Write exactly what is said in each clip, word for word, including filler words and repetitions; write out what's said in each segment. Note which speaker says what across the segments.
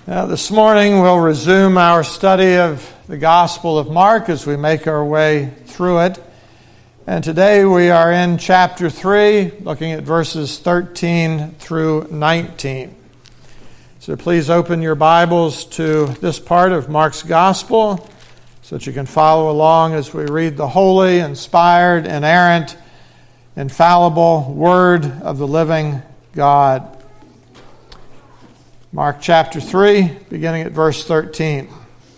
Speaker 1: Now, this morning we'll resume our study of the Gospel of Mark as we make our way through it. And today we are in chapter three, looking at verses thirteen through nineteen. So please open your Bibles to this part of Mark's Gospel so that you can follow along as we read the holy, inspired, inerrant, infallible Word of the living God. Mark chapter three, beginning at verse thirteen.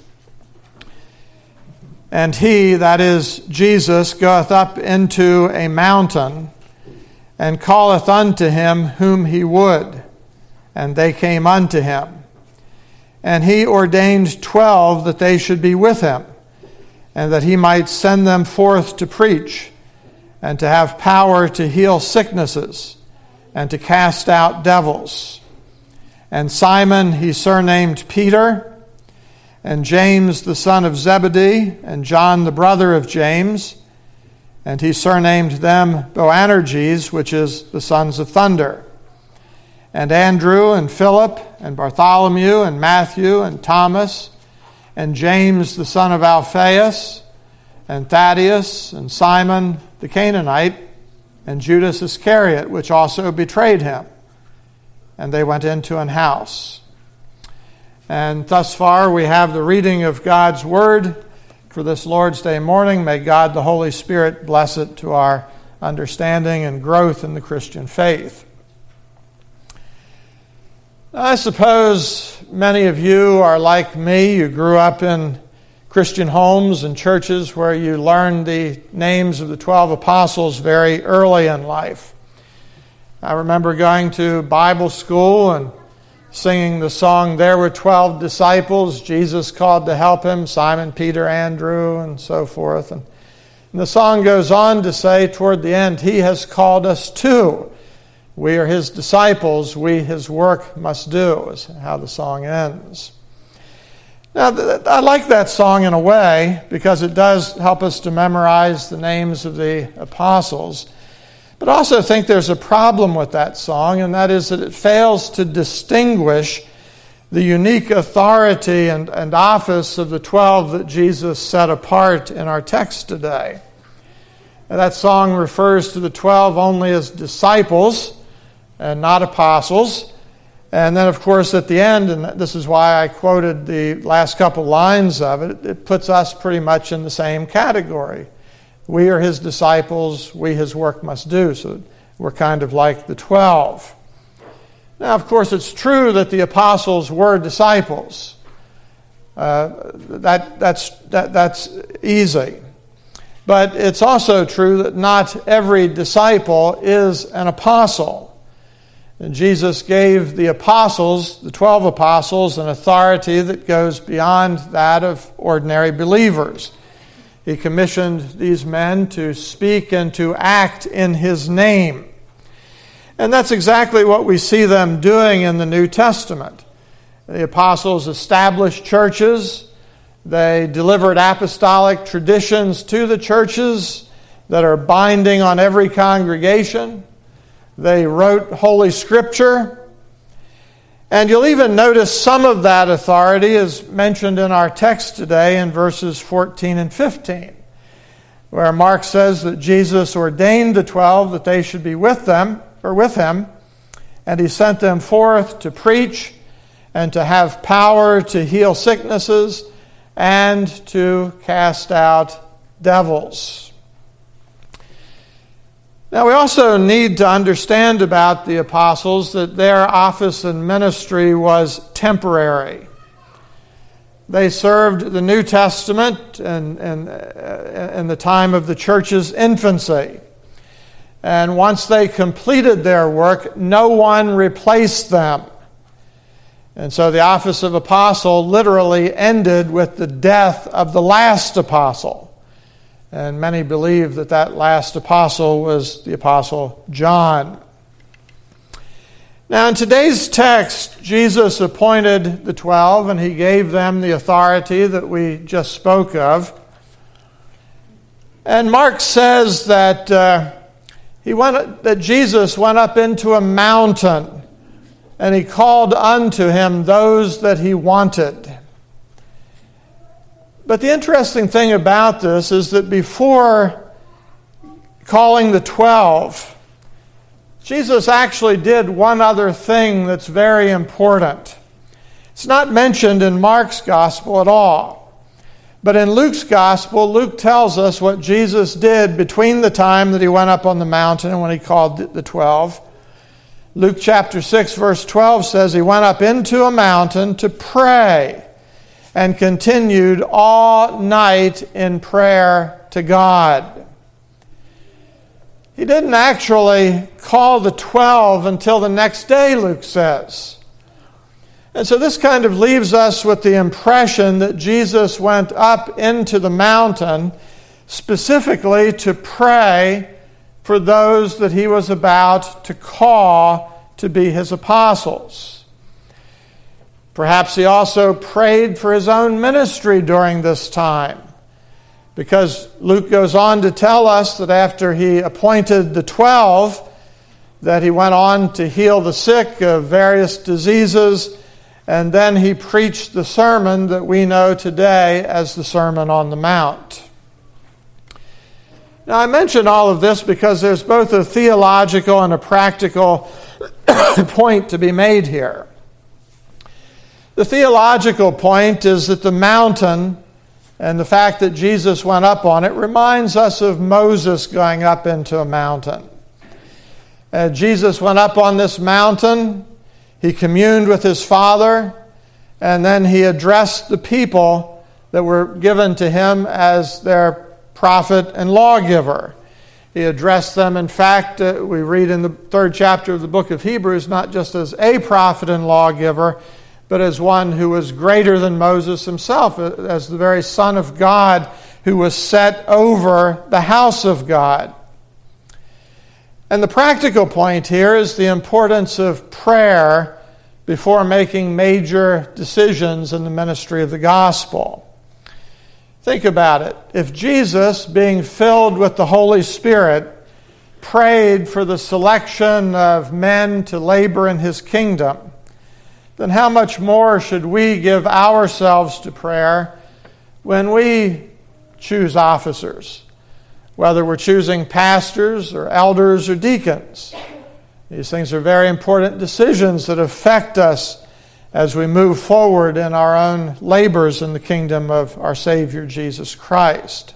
Speaker 1: And he, that is Jesus, goeth up into a mountain, and calleth unto him whom he would. And they came unto him. And he ordained twelve that they should be with him, and that he might send them forth to preach, and to have power to heal sicknesses, and to cast out devils. And Simon he surnamed Peter, and James the son of Zebedee, and John the brother of James, and he surnamed them Boanerges, which is the sons of thunder. And Andrew, and Philip, and Bartholomew, and Matthew, and Thomas, and James the son of Alphaeus, and Thaddeus, and Simon the Canaanite, and Judas Iscariot, which also betrayed him. And they went into an house. And thus far we have the reading of God's Word for this Lord's Day morning. May God the Holy Spirit bless it to our understanding and growth in the Christian faith. I suppose many of you are like me. You grew up in Christian homes and churches where you learned the names of the twelve apostles very early in life. I remember going to Bible school and singing the song, "There were twelve disciples, Jesus called to help him, Simon, Peter, Andrew," and so forth. And, and the song goes on to say toward the end, "He has called us too. We are his disciples, we his work must do," is how the song ends. Now, I like that song in a way because it does help us to memorize the names of the apostles. But I also think there's a problem with that song, and that is that it fails to distinguish the unique authority and, and office of the twelve that Jesus set apart in our text today. And that song refers to the twelve only as disciples and not apostles. And then, of course, at the end, and this is why I quoted the last couple lines of it, it puts us pretty much in the same category. We are his disciples, we his work must do. So we're kind of like the twelve. Now, of course, it's true that the apostles were disciples. Uh, that, that's, that, that's easy. But it's also true that not every disciple is an apostle. And Jesus gave the apostles, the twelve apostles, an authority that goes beyond that of ordinary believers. He commissioned these men to speak and to act in his name. And that's exactly what we see them doing in the New Testament. The apostles established churches. They delivered apostolic traditions to the churches that are binding on every congregation. They wrote Holy Scripture. And you'll even notice some of that authority is mentioned in our text today in verses fourteen and fifteen, where Mark says that Jesus ordained the twelve that they should be with them, or with him, and he sent them forth to preach and to have power to heal sicknesses and to cast out devils. Now, we also need to understand about the apostles that their office and ministry was temporary. They served the New Testament in, in, in the time of the church's infancy. And once they completed their work, no one replaced them. And so the office of apostle literally ended with the death of the last apostle. And many believe that that last apostle was the apostle John. Now, in today's text, Jesus appointed the twelve, and he gave them the authority that we just spoke of. And Mark says that uh, he went, that Jesus went up into a mountain and he called unto him those that he wanted. But the interesting thing about this is that before calling the twelve, Jesus actually did one other thing that's very important. It's not mentioned in Mark's gospel at all. But in Luke's gospel, Luke tells us what Jesus did between the time that he went up on the mountain and when he called the twelve. Luke chapter six, verse twelve says he went up into a mountain to pray and continued all night in prayer to God. He didn't actually call the twelve until the next day, Luke says. And so this kind of leaves us with the impression that Jesus went up into the mountain specifically to pray for those that he was about to call to be his apostles. Perhaps he also prayed for his own ministry during this time, because Luke goes on to tell us that after he appointed the twelve, that he went on to heal the sick of various diseases, and then he preached the sermon that we know today as the Sermon on the Mount. Now, I mention all of this because there's both a theological and a practical point to be made here. The theological point is that the mountain and the fact that Jesus went up on it reminds us of Moses going up into a mountain. Uh, Jesus went up on this mountain, he communed with his Father, and then he addressed the people that were given to him as their prophet and lawgiver. He addressed them, in fact, uh, we read in the third chapter of the book of Hebrews, not just as a prophet and lawgiver, but as one who was greater than Moses himself, as the very Son of God who was set over the house of God. And the practical point here is the importance of prayer before making major decisions in the ministry of the gospel. Think about it. If Jesus, being filled with the Holy Spirit, prayed for the selection of men to labor in his kingdom, then how much more should we give ourselves to prayer when we choose officers, whether we're choosing pastors or elders or deacons? These things are very important decisions that affect us as we move forward in our own labors in the kingdom of our Savior Jesus Christ.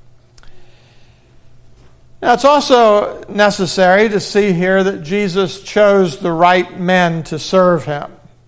Speaker 1: Now, it's also necessary to see here that Jesus chose the right men to serve him.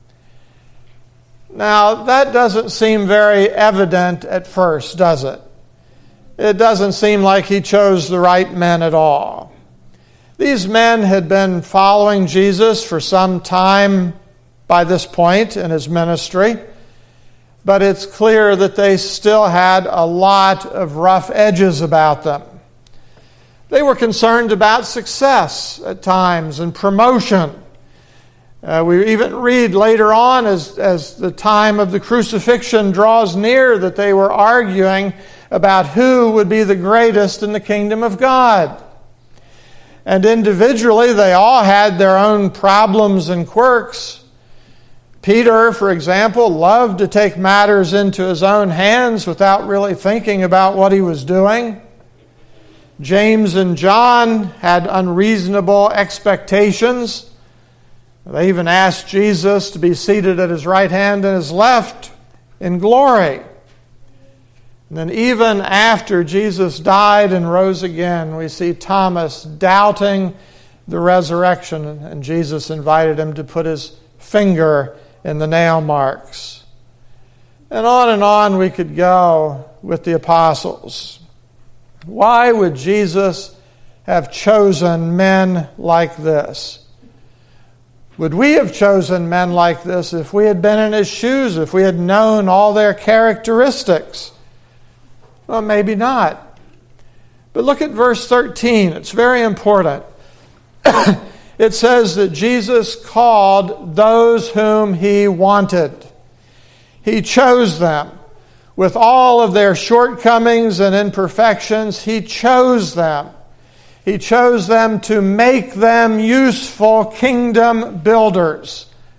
Speaker 1: Now, that doesn't seem very evident at first, does it? It doesn't seem like he chose the right men at all. These men had been following Jesus for some time by this point in his ministry, but it's clear that they still had a lot of rough edges about them. They were concerned about success at times and promotion. Uh, we even read later on as, as the time of the crucifixion draws near that they were arguing about who would be the greatest in the kingdom of God. And individually, they all had their own problems and quirks. Peter, for example, loved to take matters into his own hands without really thinking about what he was doing. James and John had unreasonable expectations. They even asked Jesus to be seated at his right hand and his left in glory. And then even after Jesus died and rose again, we see Thomas doubting the resurrection, and Jesus invited him to put his finger in the nail marks. And on and on we could go with the apostles. Why would Jesus have chosen men like this? Would we have chosen men like this if we had been in his shoes, if we had known all their characteristics? Well, maybe not. But look at verse thirteen. It's very important. It says that Jesus called those whom he wanted. He chose them. With all of their shortcomings and imperfections, he chose them. He chose them to make them useful kingdom builders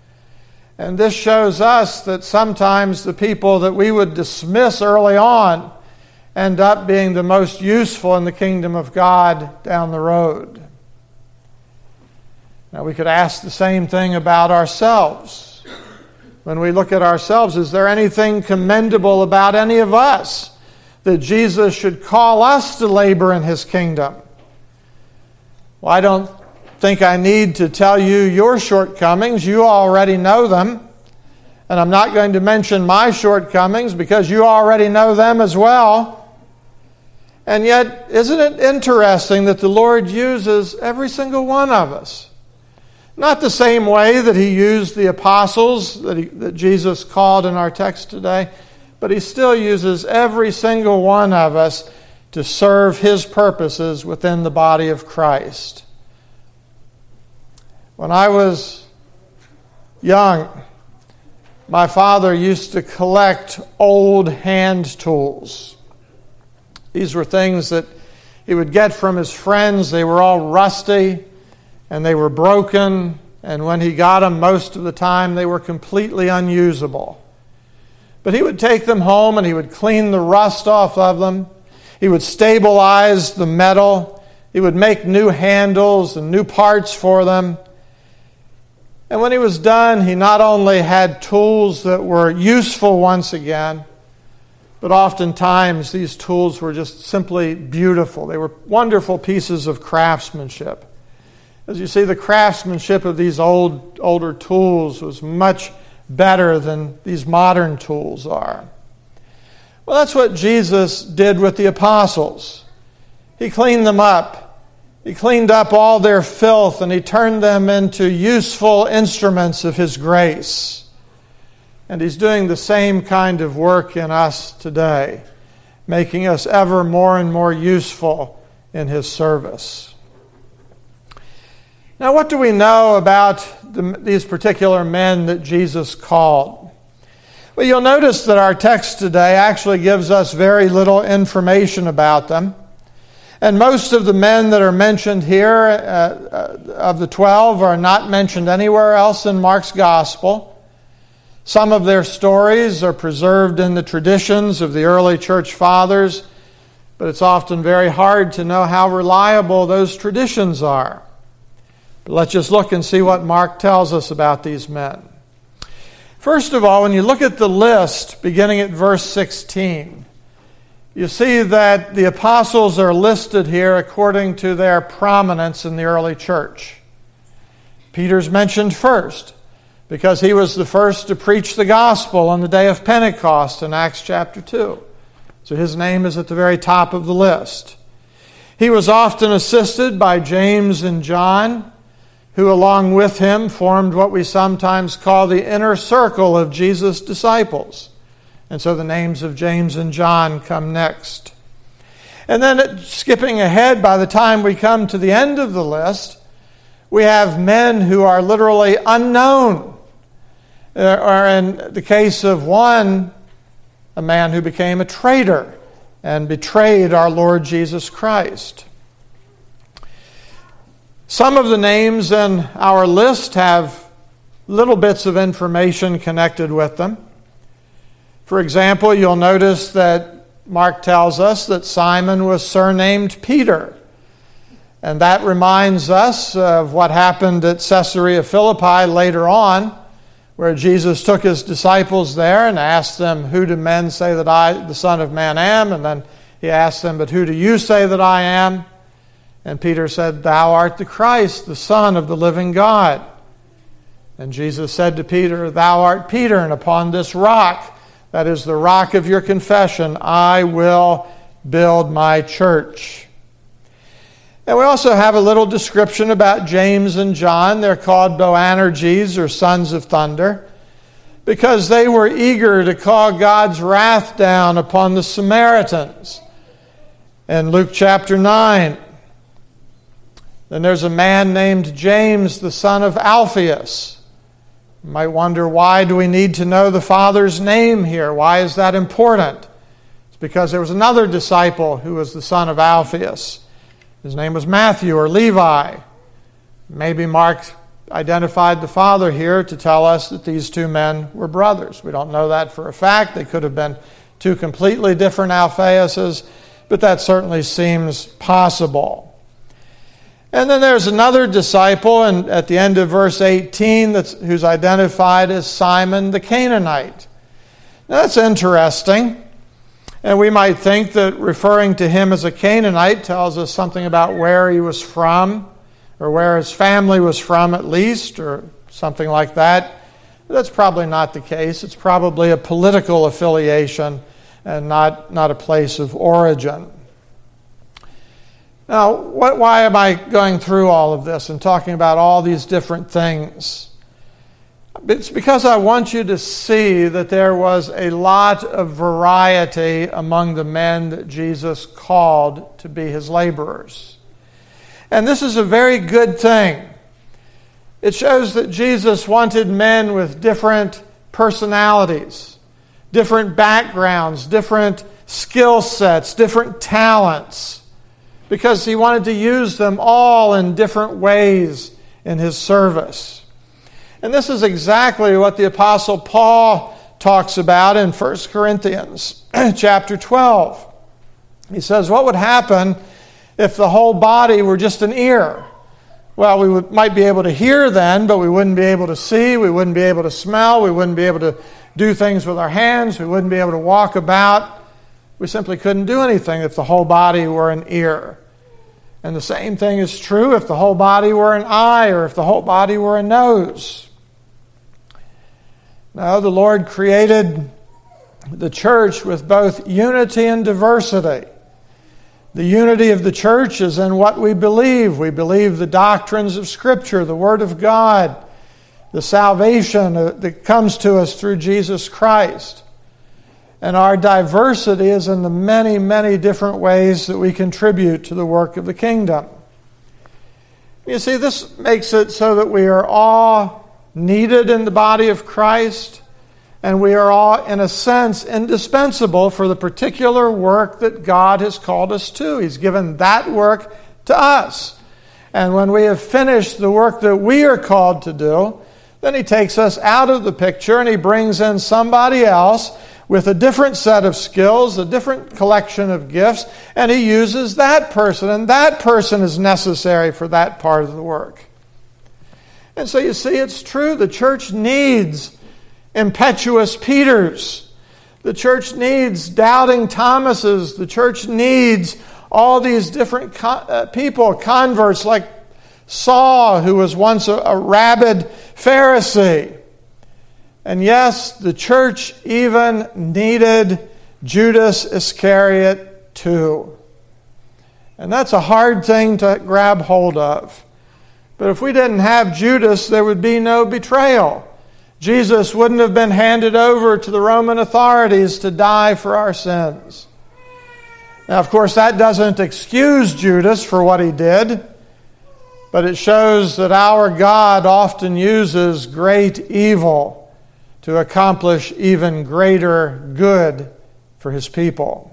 Speaker 1: And this shows us that sometimes the people that we would dismiss early on end up being the most useful in the kingdom of God down the road. Now, we could ask the same thing about ourselves. When we look at ourselves, is there anything commendable about any of us that Jesus should call us to labor in His kingdom? Well, I don't think I need to tell you your shortcomings. You already know them. And I'm not going to mention my shortcomings because you already know them as well. And yet, isn't it interesting that the Lord uses every single one of us? Not the same way that He used the apostles that, he, that Jesus called in our text today, but He still uses every single one of us to serve His purposes within the body of Christ. When I was young, my father used to collect old hand tools. These were things that he would get from his friends. They were all rusty and they were broken, and when he got them, most of the time they were completely unusable. But he would take them home and he would clean the rust off of them. He would stabilize the metal. He would make new handles and new parts for them. And when he was done, he not only had tools that were useful once again, but oftentimes these tools were just simply beautiful. They were wonderful pieces of craftsmanship. As you see, the craftsmanship of these old, older tools was much better than these modern tools are. Well, that's what Jesus did with the apostles. He cleaned them up. He cleaned up all their filth, and He turned them into useful instruments of His grace. And He's doing the same kind of work in us today, making us ever more and more useful in His service. Now, what do we know about the, these particular men that Jesus called? Well, you'll notice that our text today actually gives us very little information about them. And most of the men that are mentioned here, uh, uh, of the twelve, are not mentioned anywhere else in Mark's gospel. Some of their stories are preserved in the traditions of the early church fathers, but it's often very hard to know how reliable those traditions are. But let's just look and see what Mark tells us about these men. First of all, when you look at the list beginning at verse sixteen, you see that the apostles are listed here according to their prominence in the early church. Peter's mentioned first because he was the first to preach the gospel on the day of Pentecost in Acts chapter two. So his name is at the very top of the list. He was often assisted by James and John, who along with him formed what we sometimes call the inner circle of Jesus' disciples. And so the names of James and John come next. And then skipping ahead, by the time we come to the end of the list, we have men who are literally unknown. Or in the case of one, a man who became a traitor and betrayed our Lord Jesus Christ. Some of the names in our list have little bits of information connected with them. For example, you'll notice that Mark tells us that Simon was surnamed Peter. And that reminds us of what happened at Caesarea Philippi later on, where Jesus took His disciples there and asked them, "Who do men say that I, the Son of Man, am?" And then He asked them, "But who do you say that I am?" And Peter said, "Thou art the Christ, the Son of the living God." And Jesus said to Peter, "Thou art Peter, and upon this rock, that is the rock of your confession, I will build my church." And we also have a little description about James and John. They're called Boanerges, or sons of thunder, because they were eager to call God's wrath down upon the Samaritans. In Luke chapter nine, then there's a man named James, the son of Alphaeus. You might wonder, why do we need to know the father's name here? Why is that important? It's because there was another disciple who was the son of Alphaeus. His name was Matthew or Levi. Maybe Mark identified the father here to tell us that these two men were brothers. We don't know that for a fact. They could have been two completely different Alphaeuses, but that certainly seems possible. And then there's another disciple, and at the end of verse eighteen, that's, who's identified as Simon the Canaanite. Now that's interesting. And we might think that referring to him as a Canaanite tells us something about where he was from, or where his family was from at least, or something like that. But that's probably not the case. It's probably a political affiliation and not, not a place of origin. Now, what, why am I going through all of this and talking about all these different things? It's because I want you to see that there was a lot of variety among the men that Jesus called to be his laborers. And this is a very good thing. It shows that Jesus wanted men with different personalities, different backgrounds, different skill sets, different talents, because he wanted to use them all in different ways in his service. And this is exactly what the Apostle Paul talks about in First Corinthians chapter twelve. He says, what would happen if the whole body were just an ear? Well, we would, might be able to hear then, but we wouldn't be able to see, we wouldn't be able to smell, we wouldn't be able to do things with our hands, we wouldn't be able to walk about. We simply couldn't do anything if the whole body were an ear. And the same thing is true if the whole body were an eye or if the whole body were a nose. No, the Lord created the church with both unity and diversity. The unity of the church is in what we believe. We believe the doctrines of Scripture, the Word of God, the salvation that comes to us through Jesus Christ. And our diversity is in the many, many different ways that we contribute to the work of the kingdom. You see, this makes it so that we are all needed in the body of Christ, and we are all, in a sense, indispensable for the particular work that God has called us to. He's given that work to us. And when we have finished the work that we are called to do, then he takes us out of the picture and he brings in somebody else with a different set of skills, a different collection of gifts, and he uses that person, and that person is necessary for that part of the work. And so you see, it's true. The church needs impetuous Peters. The church needs doubting Thomases. The church needs all these different co- uh, people, converts like Saul, who was once a, a rabid Pharisee. And yes, the church even needed Judas Iscariot too. And that's a hard thing to grab hold of. But if we didn't have Judas, there would be no betrayal. Jesus wouldn't have been handed over to the Roman authorities to die for our sins. Now, of course, that doesn't excuse Judas for what he did, but it shows that our God often uses great evil to accomplish even greater good for his people.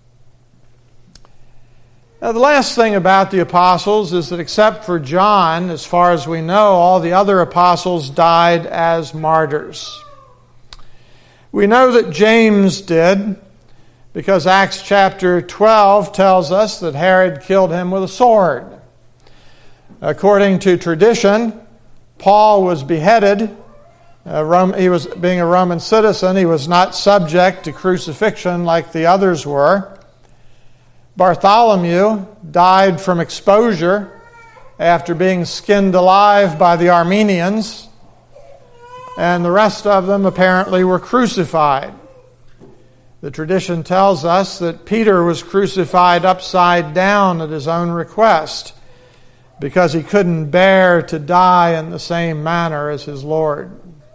Speaker 1: Now, the last thing about the apostles is that except for John, as far as we know, all the other apostles died as martyrs. We know that James did, because Acts chapter twelve tells us that Herod killed him with a sword. According to tradition, Paul was beheaded. Uh, Rome, he was being a Roman citizen. He was not subject to crucifixion like the others were. Bartholomew died from exposure after being skinned alive by the Armenians, and the rest of them apparently were crucified. The tradition tells us that Peter was crucified upside down at his own request because he couldn't bear to die in the same manner as his Lord.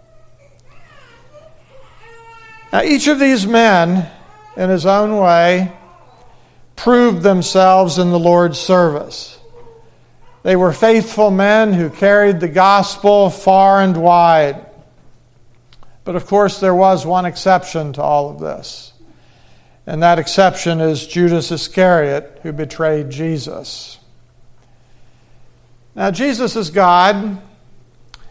Speaker 1: Now, each of these men, in his own way, proved themselves in the Lord's service. They were faithful men who carried the gospel far and wide. But of course, there was one exception to all of this. And that exception is Judas Iscariot, who betrayed Jesus. Now, Jesus is God,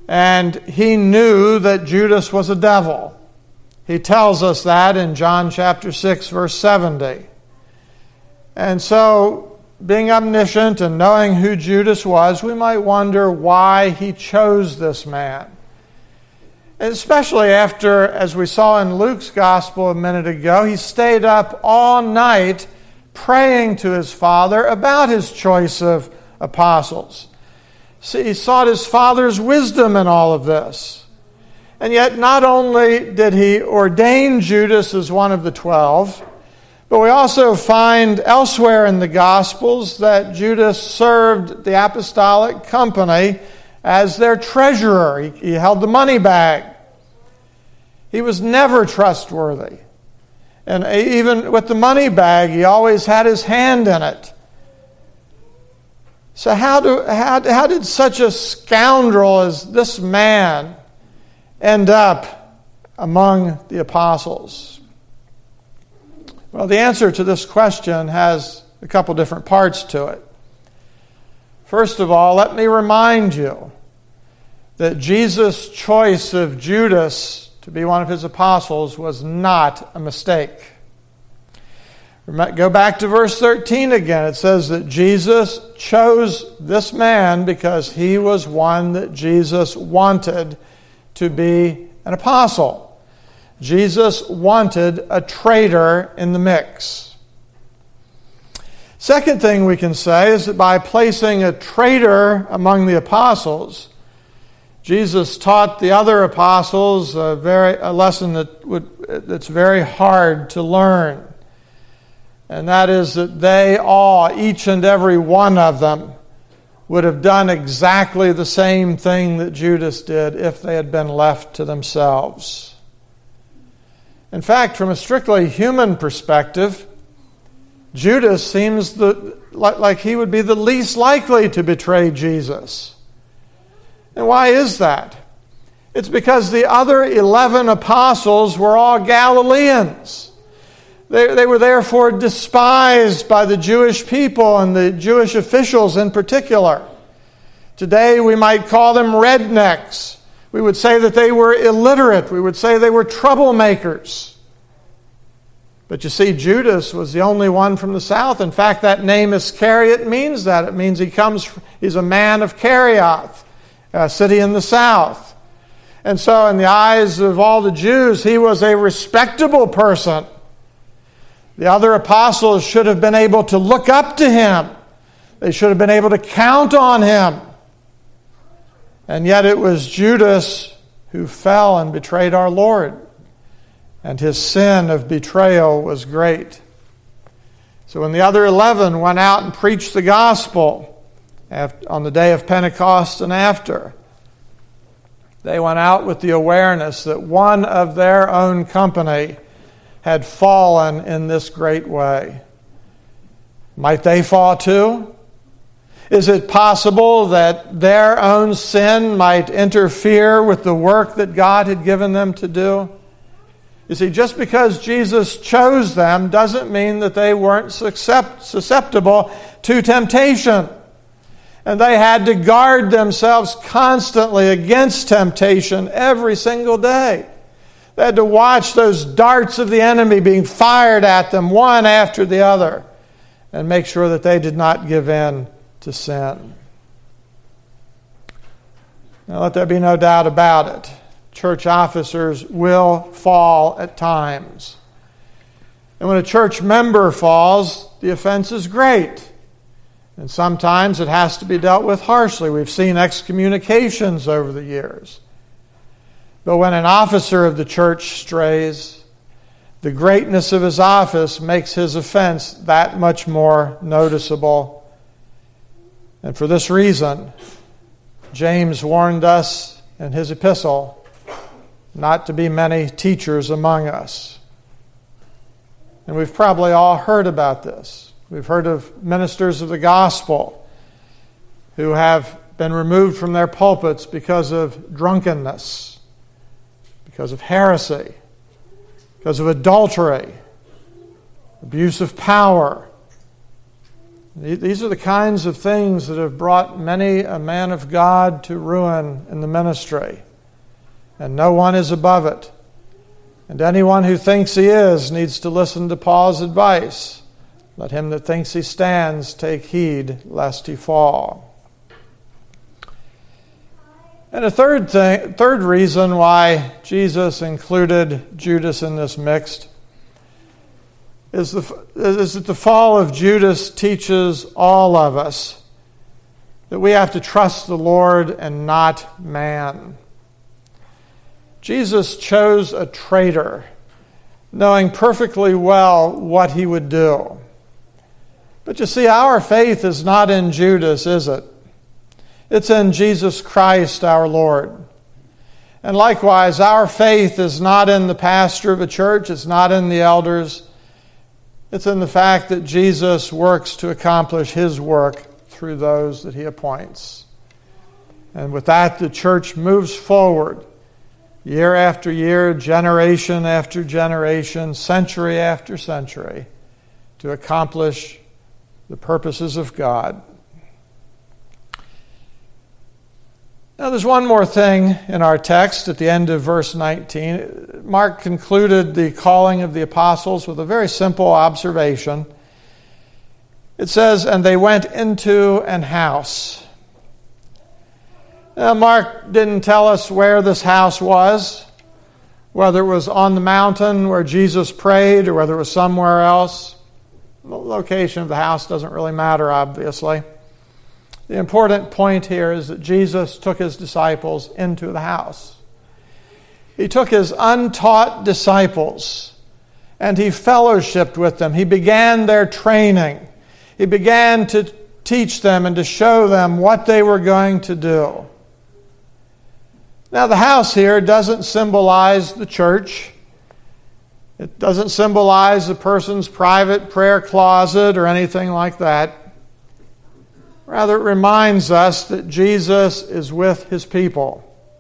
Speaker 1: and he knew that Judas was a devil. He tells us that in John chapter six, verse seventy. And so, being omniscient and knowing who Judas was, we might wonder why he chose this man. And especially after, as we saw in Luke's gospel a minute ago, he stayed up all night praying to his Father about his choice of apostles. See, he sought his Father's wisdom in all of this. And yet, not only did he ordain Judas as one of the twelve, but we also find elsewhere in the Gospels that Judas served the apostolic company as their treasurer. He, he held the money bag. He was never trustworthy. And even with the money bag, he always had his hand in it. So how, do, how, how did such a scoundrel as this man end up among the apostles? Well, the answer to this question has a couple different parts to it. First of all, let me remind you that Jesus' choice of Judas to be one of his apostles was not a mistake. Go back to verse thirteen again. It says that Jesus chose this man because he was one that Jesus wanted to be an apostle. Jesus wanted a traitor in the mix. Second thing we can say is that by placing a traitor among the apostles, Jesus taught the other apostles a very a lesson that would that's very hard to learn. And that is that they all, each and every one of them, would have done exactly the same thing that Judas did if they had been left to themselves. In fact, from a strictly human perspective, Judas seems the, like he would be the least likely to betray Jesus. And why is that? It's because the other eleven apostles were all Galileans. They, they were therefore despised by the Jewish people and the Jewish officials in particular. Today we might call them rednecks. We would say that they were illiterate. We would say they were troublemakers. But you see, Judas was the only one from the south. In fact, that name Iscariot means that. It means he comes, he's a man of Kerioth, a city in the south. And so in the eyes of all the Jews, he was a respectable person. The other apostles should have been able to look up to him. They should have been able to count on him. And yet it was Judas who fell and betrayed our Lord. And his sin of betrayal was great. So when the other eleven went out and preached the gospel on the day of Pentecost and after, they went out with the awareness that one of their own company had fallen in this great way. Might they fall too? Is it possible that their own sin might interfere with the work that God had given them to do? You see, just because Jesus chose them doesn't mean that they weren't susceptible to temptation. And they had to guard themselves constantly against temptation every single day. They had to watch those darts of the enemy being fired at them one after the other and make sure that they did not give in to sin. Now, let there be no doubt about it. Church officers will fall at times. And when a church member falls, the offense is great. And sometimes it has to be dealt with harshly. We've seen excommunications over the years. But when an officer of the church strays, the greatness of his office makes his offense that much more noticeable. And for this reason, James warned us in his epistle not to be many teachers among us. And we've probably all heard about this. We've heard of ministers of the gospel who have been removed from their pulpits because of drunkenness, because of heresy, because of adultery, abuse of power, These are the kinds of things that have brought many a man of God to ruin in the ministry. And no one is above it. And anyone who thinks he is needs to listen to Paul's advice. Let him that thinks he stands take heed lest he fall. And a third thing, third reason why Jesus included Judas in this mix is, the, is that the fall of Judas teaches all of us that we have to trust the Lord and not man. Jesus chose a traitor, knowing perfectly well what he would do. But you see, our faith is not in Judas, is it? It's in Jesus Christ our Lord. And likewise, our faith is not in the pastor of a church, it's not in the elders. It's in the fact that Jesus works to accomplish his work through those that he appoints. And with that, the church moves forward, year after year, generation after generation, century after century, to accomplish the purposes of God. Now, there's one more thing in our text at the end of verse nineteen. Mark concluded the calling of the apostles with a very simple observation. It says, "And they went into an house." Now, Mark didn't tell us where this house was, whether it was on the mountain where Jesus prayed or whether it was somewhere else. The location of the house doesn't really matter, obviously. The important point here is that Jesus took his disciples into the house. He took his untaught disciples and he fellowshiped with them. He began their training. He began to teach them and to show them what they were going to do. Now, the house here doesn't symbolize the church. It doesn't symbolize a person's private prayer closet or anything like that. Rather, it reminds us that Jesus is with his people.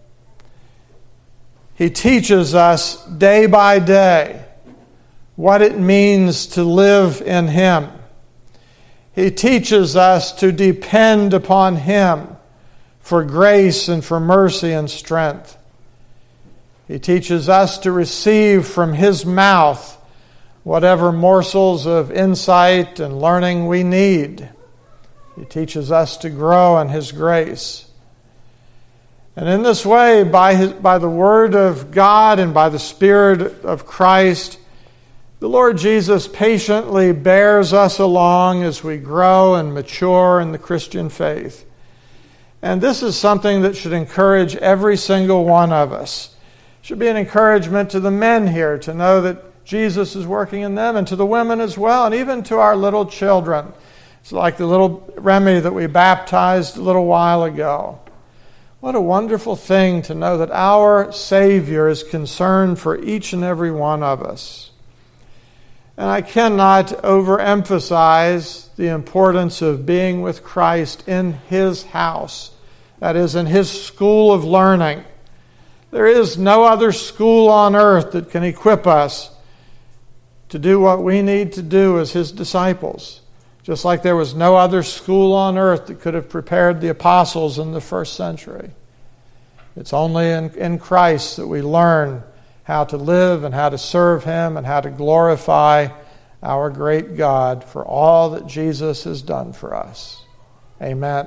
Speaker 1: He teaches us day by day what it means to live in him. He teaches us to depend upon him for grace and for mercy and strength. He teaches us to receive from his mouth whatever morsels of insight and learning we need. He teaches us to grow in his grace. And in this way, by his, by the word of God and by the Spirit of Christ, the Lord Jesus patiently bears us along as we grow and mature in the Christian faith. And this is something that should encourage every single one of us. It should be an encouragement to the men here to know that Jesus is working in them, and to the women as well, and even to our little children. It's like the little Remy that we baptized a little while ago. What a wonderful thing to know that our Savior is concerned for each and every one of us. And I cannot overemphasize the importance of being with Christ in his house, that is, in his school of learning. There is no other school on earth that can equip us to do what we need to do as his disciples. Just like there was no other school on earth that could have prepared the apostles in the first century. It's only in, in Christ that we learn how to live and how to serve him and how to glorify our great God for all that Jesus has done for us. Amen.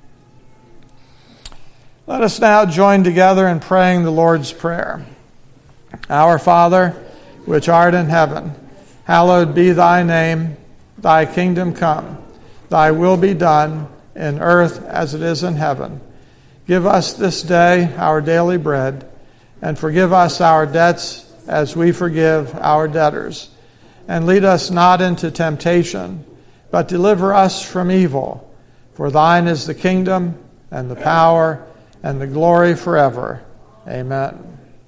Speaker 1: Let us now join together in praying the Lord's Prayer. Our Father, which art in heaven, hallowed be thy name. Thy kingdom come, thy will be done in earth as it is in heaven. Give us this day our daily bread, and forgive us our debts as we forgive our debtors. And lead us not into temptation, but deliver us from evil. For thine is the kingdom, and the power, and the glory forever. Amen.